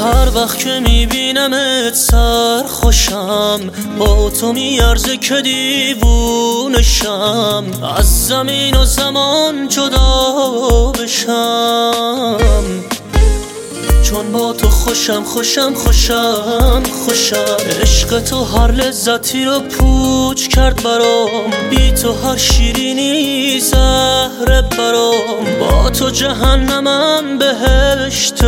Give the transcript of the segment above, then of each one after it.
هر وقت که میبینمت سرخوشم، با تو میارزه که دیوونشم، از زمین و زمان جدا بشم. چون با تو خوشم خوشم خوشم خوشم. عشق تو هر لذتی رو پوچ کرد برام، بی تو هر شیرینی زهر برام، با تو جهنمم بهشت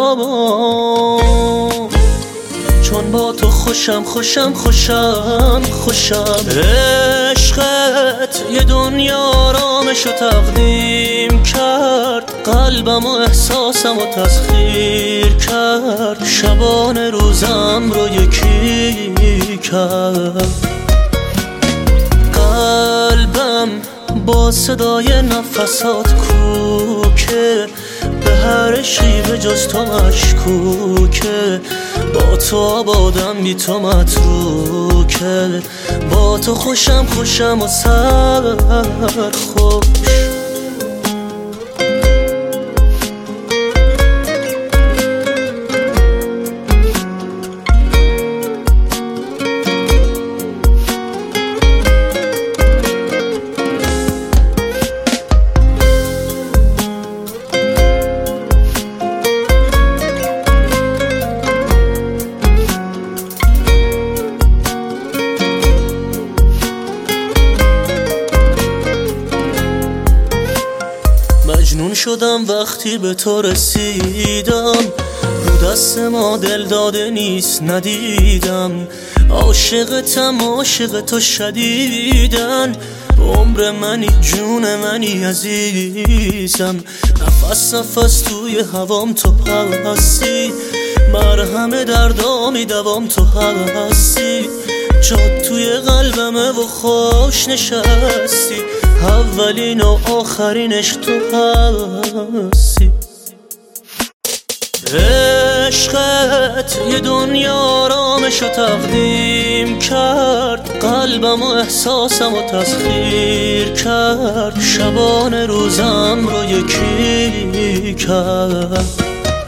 برام. چون با تو خوشم خوشم خوشم خوشم. عشقت یه دنیا آرامشو تقدیم کرد، قلبم و احساسم و تسخیر کرد، شبانه روزم رو یکی کرد. قلبم با صدای نفسات کوکه، به هر شیوه جز تو مشکوکه، با تو آبادم بی تو متروکه، با تو خوشم خوشم و سرخوش. مجنون شدم وقتی به تو رسیدم، رو دست ما دل داده نیست ندیدم. عاشقتم عاشق تو شدیدن، عمر منی جون منی عزیزم. نفس نفس توی هوام تو هستی، مرهم دردامی دوام تو هستی. جات توی قلبمه و خوش نشستی، اولین و آخرینش تو هستی. عشقت یه دنیا آرامشو تقدیم کرد، قلبم و احساسم و تسخیر کرد، شبانه روزم رو یکی کرد.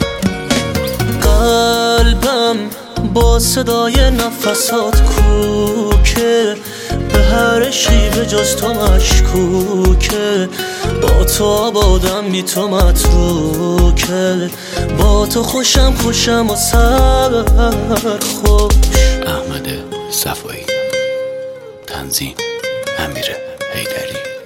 قلبم با صدای نفسات کوکه، به هر شیوه جز تو مشکوکه، با تو آبادم بی تو متروکه، با تو خوشم خوشم و سرخوش. احمد صفایی، تنظیم امیر حیدری.